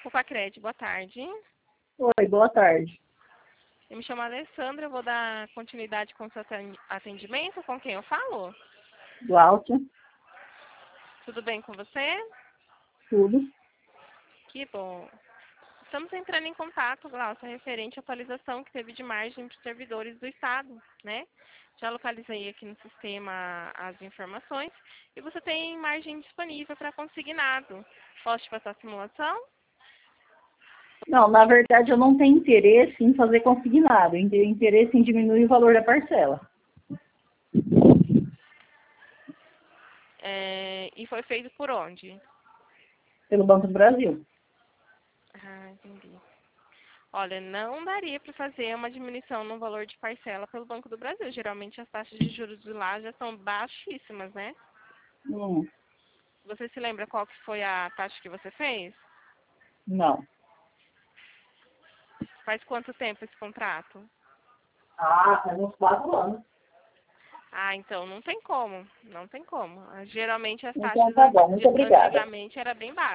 Cupacred, boa tarde. Oi, boa tarde. Eu me chamo Alessandra, eu vou dar continuidade com o seu atendimento. Com quem eu falo? Glaucia, Tudo bem com você? tudo. Que bom. Estamos entrando em contato, Glaucia, referente à atualização que teve de margem para os servidores do Estado, né? Já localizei aqui no sistema as informações e você tem margem disponível para consignado. Posso te passar a simulação? Não, na verdade eu não tenho interesse em fazer consignado, eu tenho interesse em diminuir o valor da parcela. E foi feito por onde? Pelo Banco do Brasil. Ah, entendi. Olha, não daria para fazer uma diminuição no valor de parcela pelo Banco do Brasil. Geralmente as taxas de juros de lá já são baixíssimas, né? Você se lembra qual que foi a taxa que você fez? Não. Faz quanto tempo esse contrato? Faz uns 4 anos. Ah, então não tem como. Não tem como. Geralmente as Então taxas tá bom, muito obrigada. antigamente era bem baixas.